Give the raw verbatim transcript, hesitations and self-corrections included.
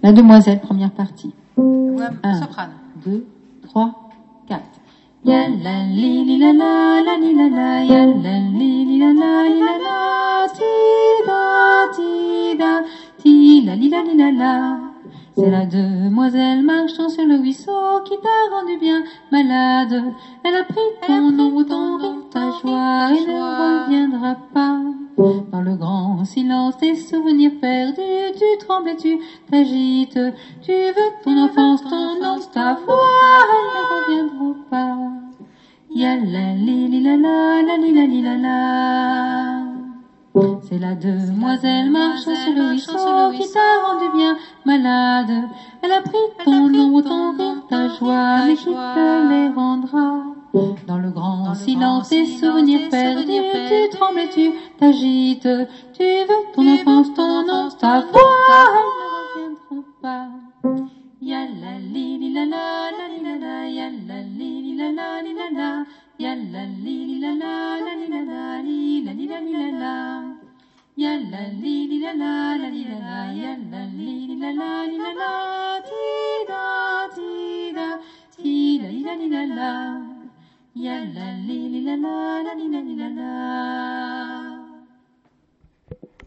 La demoiselle, première partie. Ouais, Un, soprano. deux, trois, quatre. Ya la li li la la la li la la, ya la li li la la li la la, ti da ti da, ti la li la li la la. C'est la demoiselle marchant sur le ruisseau qui t'a rendu bien malade. Elle a pris ton nom, autant rire ta joie et ne reviendra pas. Dans le grand silence des souvenirs perdus, tu trembles et tu t'agites. Tu veux ton enfance, ton nom, ta voix, elles ne reviendront pas. Ya la li li la la la li la li la la. C'est la demoiselle marchant sur le ruisseau qui t'a rendu bien malade. Elle a pris ton nom, autant rire ta joie, mais qui te les rendra? Dans le grand silence des souvenirs perdus, tu trembles et tu t'agites. Tu veux ton enfance, ton nom, ta voix, elles ne reviendront pas. Ya la li li la la la li la la, ya la li li la la li la la, ya la li li la la la li la la, li la li la li la la. Ya la li li la la la li la la, ya la li li la la li la la, ti da ti da, ti la li la li la la. Ya la li li la la la li la li la la.